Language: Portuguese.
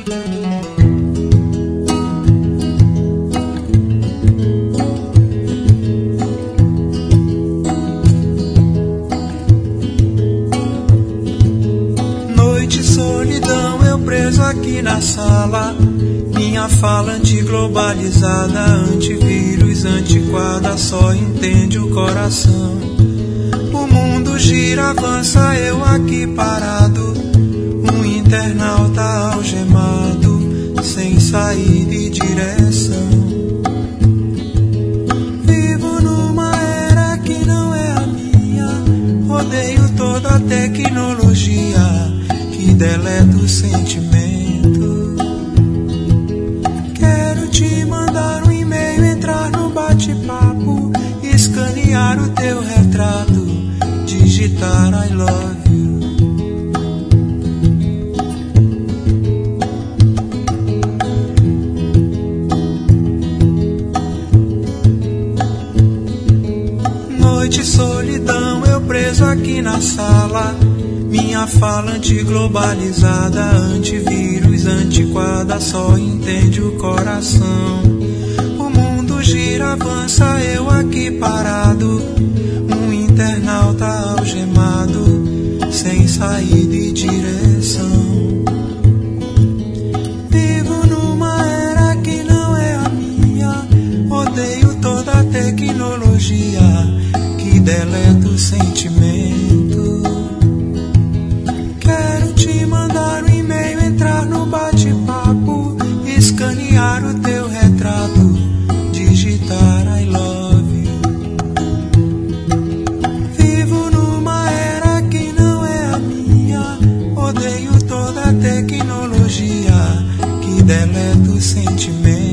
Noite, solidão, eu preso aqui na sala. Minha fala antiglobalizada, antivírus, antiquada, só entende o coração. O mundo gira, avança, eu aqui parado. Um internauta algemado, sem saída e direção. Vivo numa era que não é a minha. Odeio toda a tecnologia que deleta o sentimento. Quero te mandar um e-mail, entrar no bate-papo, escanear o teu retrato, digitar I love you. Noite, solidão, eu preso aqui na sala. Minha fala antiglobalizada, antivírus, antiquada, só entende o coração. O mundo gira, avança, eu aqui parado. Um internauta algemado, sem saída e direção. Vivo numa era que não é a minha. Odeio toda a tecnologia que deleta o sentimento. Quero te mandar um e-mail, entrar no bate-papo, escanear o teu retrato, digitar I love you. Vivo numa era que não é a minha. Odeio toda a tecnologia que deleta o sentimento.